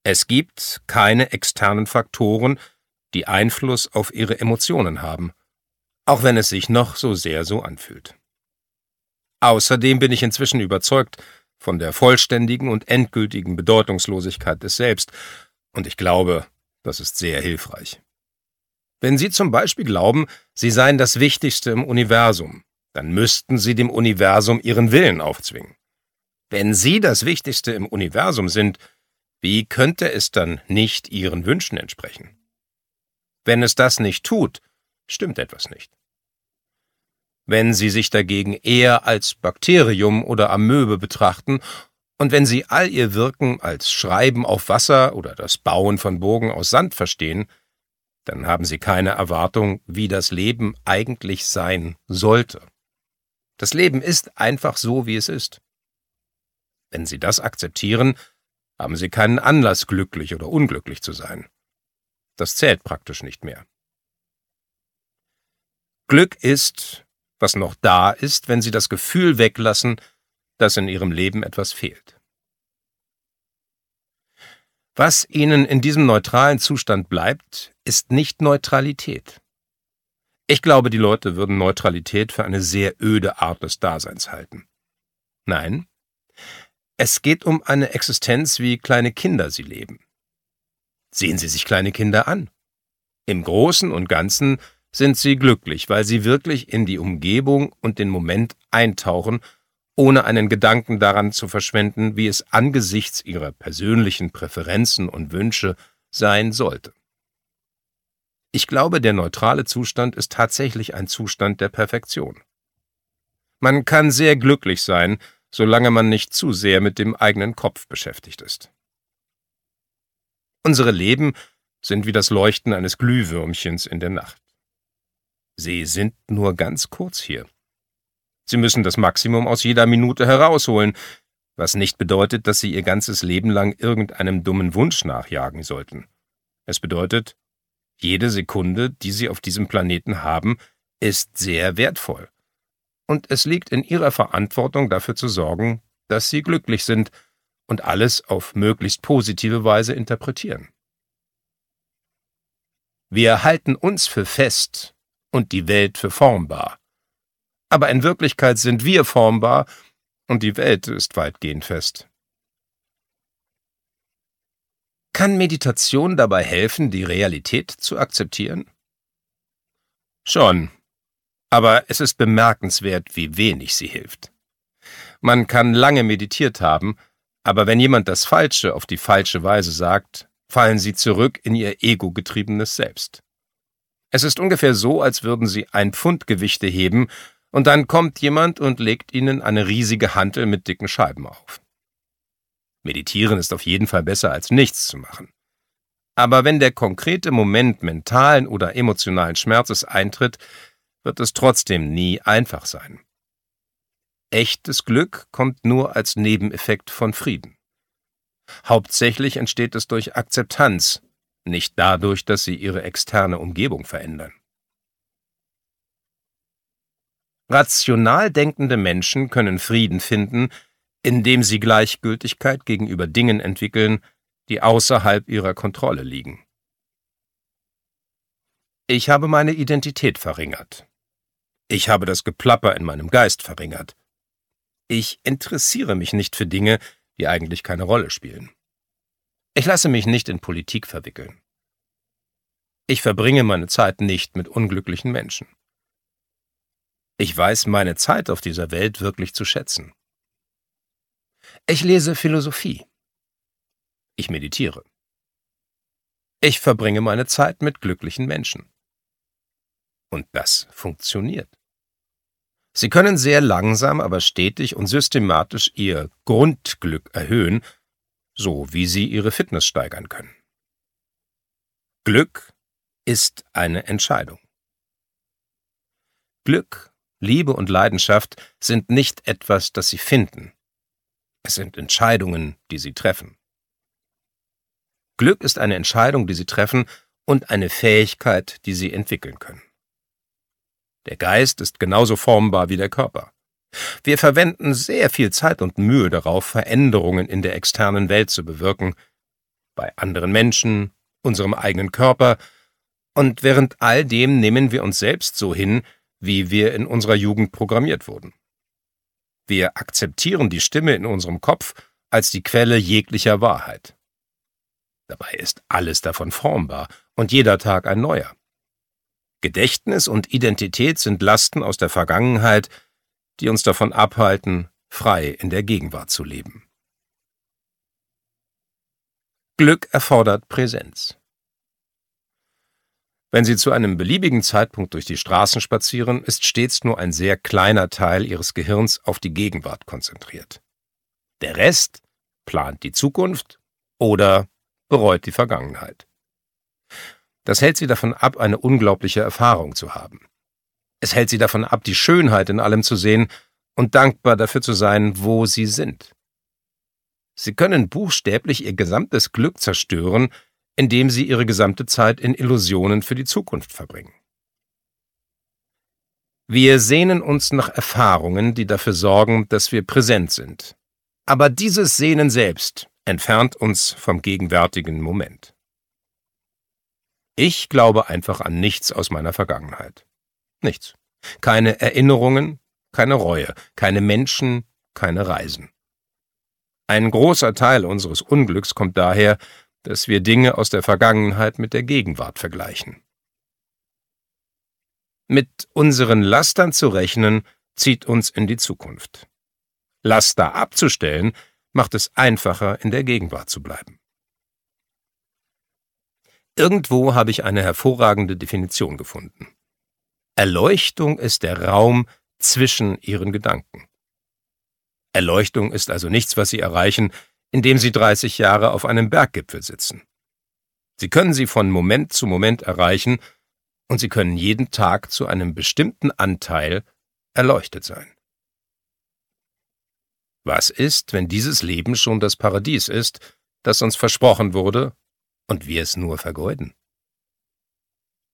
Es gibt keine externen Faktoren, die Einfluss auf Ihre Emotionen haben, auch wenn es sich noch so sehr so anfühlt. Außerdem bin ich inzwischen überzeugt von der vollständigen und endgültigen Bedeutungslosigkeit des Selbst, und ich glaube, das ist sehr hilfreich. Wenn Sie zum Beispiel glauben, Sie seien das Wichtigste im Universum, dann müssten Sie dem Universum Ihren Willen aufzwingen. Wenn Sie das Wichtigste im Universum sind, wie könnte es dann nicht Ihren Wünschen entsprechen? Wenn es das nicht tut, stimmt etwas nicht. Wenn Sie sich dagegen eher als Bakterium oder Amöbe betrachten und wenn Sie all Ihr Wirken als Schreiben auf Wasser oder das Bauen von Burgen aus Sand verstehen, dann haben Sie keine Erwartung, wie das Leben eigentlich sein sollte. Das Leben ist einfach so, wie es ist. Wenn Sie das akzeptieren, haben Sie keinen Anlass, glücklich oder unglücklich zu sein. Das zählt praktisch nicht mehr. Glück ist, was noch da ist, wenn Sie das Gefühl weglassen, dass in Ihrem Leben etwas fehlt. Was Ihnen in diesem neutralen Zustand bleibt, ist nicht Neutralität. Ich glaube, die Leute würden Neutralität für eine sehr öde Art des Daseins halten. Nein, es geht um eine Existenz, wie kleine Kinder sie leben. Sehen Sie sich kleine Kinder an. Im Großen und Ganzen sind sie glücklich, weil sie wirklich in die Umgebung und den Moment eintauchen, ohne einen Gedanken daran zu verschwenden, wie es angesichts ihrer persönlichen Präferenzen und Wünsche sein sollte. Ich glaube, der neutrale Zustand ist tatsächlich ein Zustand der Perfektion. Man kann sehr glücklich sein, solange man nicht zu sehr mit dem eigenen Kopf beschäftigt ist. Unsere Leben sind wie das Leuchten eines Glühwürmchens in der Nacht. Sie sind nur ganz kurz hier. Sie müssen das Maximum aus jeder Minute herausholen, was nicht bedeutet, dass Sie Ihr ganzes Leben lang irgendeinem dummen Wunsch nachjagen sollten. Es bedeutet, jede Sekunde, die Sie auf diesem Planeten haben, ist sehr wertvoll. Und es liegt in Ihrer Verantwortung, dafür zu sorgen, dass Sie glücklich sind und alles auf möglichst positive Weise interpretieren. Wir halten uns für fest und die Welt für formbar. Aber in Wirklichkeit sind wir formbar und die Welt ist weitgehend fest. Kann Meditation dabei helfen, die Realität zu akzeptieren? Schon, aber es ist bemerkenswert, wie wenig sie hilft. Man kann lange meditiert haben, aber wenn jemand das Falsche auf die falsche Weise sagt, fallen sie zurück in ihr ego-getriebenes Selbst. Es ist ungefähr so, als würden sie 1 Pfund Gewichte heben, und dann kommt jemand und legt ihnen eine riesige Hantel mit dicken Scheiben auf. Meditieren ist auf jeden Fall besser, als nichts zu machen. Aber wenn der konkrete Moment mentalen oder emotionalen Schmerzes eintritt, wird es trotzdem nie einfach sein. Echtes Glück kommt nur als Nebeneffekt von Frieden. Hauptsächlich entsteht es durch Akzeptanz, nicht dadurch, dass Sie Ihre externe Umgebung verändern. Rational denkende Menschen können Frieden finden, indem sie Gleichgültigkeit gegenüber Dingen entwickeln, die außerhalb ihrer Kontrolle liegen. Ich habe meine Identität verringert. Ich habe das Geplapper in meinem Geist verringert. Ich interessiere mich nicht für Dinge, die eigentlich keine Rolle spielen. Ich lasse mich nicht in Politik verwickeln. Ich verbringe meine Zeit nicht mit unglücklichen Menschen. Ich weiß meine Zeit auf dieser Welt wirklich zu schätzen. Ich lese Philosophie. Ich meditiere. Ich verbringe meine Zeit mit glücklichen Menschen. Und das funktioniert. Sie können sehr langsam, aber stetig und systematisch Ihr Grundglück erhöhen, so wie Sie Ihre Fitness steigern können. Glück ist eine Entscheidung. Glück, Liebe und Leidenschaft sind nicht etwas, das Sie finden. Es sind Entscheidungen, die Sie treffen. Glück ist eine Entscheidung, die Sie treffen, und eine Fähigkeit, die Sie entwickeln können. Der Geist ist genauso formbar wie der Körper. Wir verwenden sehr viel Zeit und Mühe darauf, Veränderungen in der externen Welt zu bewirken. bei anderen Menschen, unserem eigenen Körper, und während all dem nehmen wir uns selbst so hin, wie wir in unserer Jugend programmiert wurden. Wir akzeptieren die Stimme in unserem Kopf als die Quelle jeglicher Wahrheit. Dabei ist alles davon formbar und jeder Tag ein neuer. Gedächtnis und Identität sind Lasten aus der Vergangenheit, die uns davon abhalten, frei in der Gegenwart zu leben. Glück erfordert Präsenz. Wenn Sie zu einem beliebigen Zeitpunkt durch die Straßen spazieren, ist stets nur ein sehr kleiner Teil Ihres Gehirns auf die Gegenwart konzentriert. Der Rest plant die Zukunft oder bereut die Vergangenheit. Das hält Sie davon ab, eine unglaubliche Erfahrung zu haben. Es hält Sie davon ab, die Schönheit in allem zu sehen und dankbar dafür zu sein, wo Sie sind. Sie können buchstäblich Ihr gesamtes Glück zerstören, indem Sie Ihre gesamte Zeit in Illusionen für die Zukunft verbringen. Wir sehnen uns nach Erfahrungen, die dafür sorgen, dass wir präsent sind. Aber dieses Sehnen selbst entfernt uns vom gegenwärtigen Moment. Ich glaube einfach an nichts aus meiner Vergangenheit. Nichts. Keine Erinnerungen, keine Reue, keine Menschen, keine Reisen. Ein großer Teil unseres Unglücks kommt daher, dass wir Dinge aus der Vergangenheit mit der Gegenwart vergleichen. Mit unseren Lastern zu rechnen, zieht uns in die Zukunft. Laster abzustellen, macht es einfacher, in der Gegenwart zu bleiben. Irgendwo habe ich eine hervorragende Definition gefunden. Erleuchtung ist der Raum zwischen Ihren Gedanken. Erleuchtung ist also nichts, was Sie erreichen, indem Sie 30 Jahre auf einem Berggipfel sitzen. Sie können sie von Moment zu Moment erreichen und Sie können jeden Tag zu einem bestimmten Anteil erleuchtet sein. Was ist, wenn dieses Leben schon das Paradies ist, das uns versprochen wurde und wir es nur vergeuden?